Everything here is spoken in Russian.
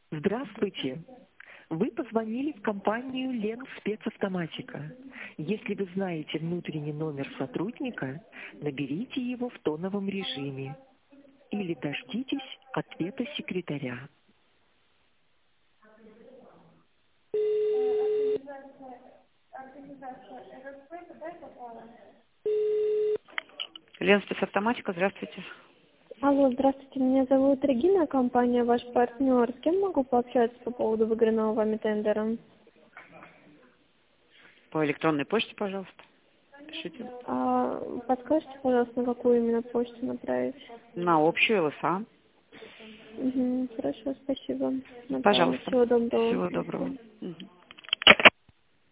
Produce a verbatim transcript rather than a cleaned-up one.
Здравствуйте. Вы позвонили в компанию Ленспецавтоматика. Если вы знаете внутренний номер сотрудника, наберите его в тоновом режиме или дождитесь ответа секретаря. Ленспецавтоматика, здравствуйте. Алло, здравствуйте, меня зовут Регина, компания «Ваш партнер». С кем могу пообщаться по поводу выигранного вами тендера? По электронной почте, пожалуйста. Пишите. А, подскажите, пожалуйста, на какую именно почту направить? На общую ЛСА. Угу, хорошо, спасибо. Направлю. Пожалуйста. Всего доброго. Всего доброго. Мгм.